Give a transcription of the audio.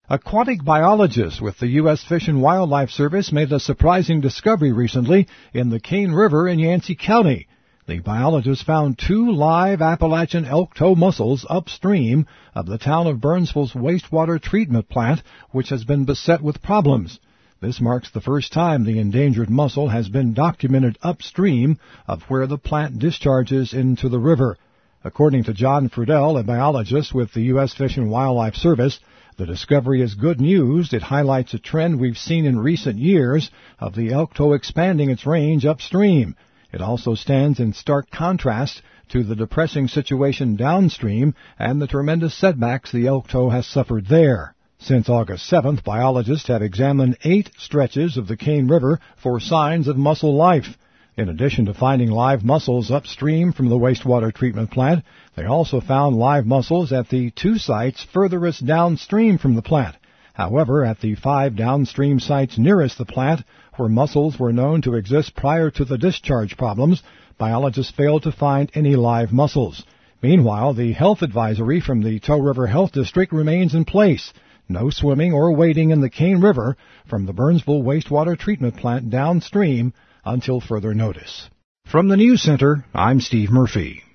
Aquatic biologists with the U.S. Fish and Wildlife Service made a surprising discovery recently in the Cane River in Yancey County. The biologists found 2 live Appalachian elk toe mussels upstream of the town of Burnsville's wastewater treatment plant, which has been beset with problems. This marks the first time the endangered mussel has been documented upstream of where the plant discharges into the river. According to John Friedel, a biologist with the U.S. Fish and Wildlife Service, the discovery is good news. It highlights a trend we've seen in recent years of the elk toe expanding its range upstream. It also stands in stark contrast to the depressing situation downstream and the tremendous setbacks the elk toe has suffered there. Since August 7th, biologists have examined 8 stretches of the Cane River for signs of mussel life. In addition to finding live mussels upstream from the wastewater treatment plant, they also found live mussels at the 2 sites furthest downstream from the plant. However, at the 5 downstream sites nearest the plant, where mussels were known to exist prior to the discharge problems, biologists failed to find any live mussels. Meanwhile, the health advisory from the Toe River Health District remains in place. No swimming or wading in the Cane River from the Burnsville wastewater treatment plant downstream until further notice. From the News Center, I'm Steve Murphy.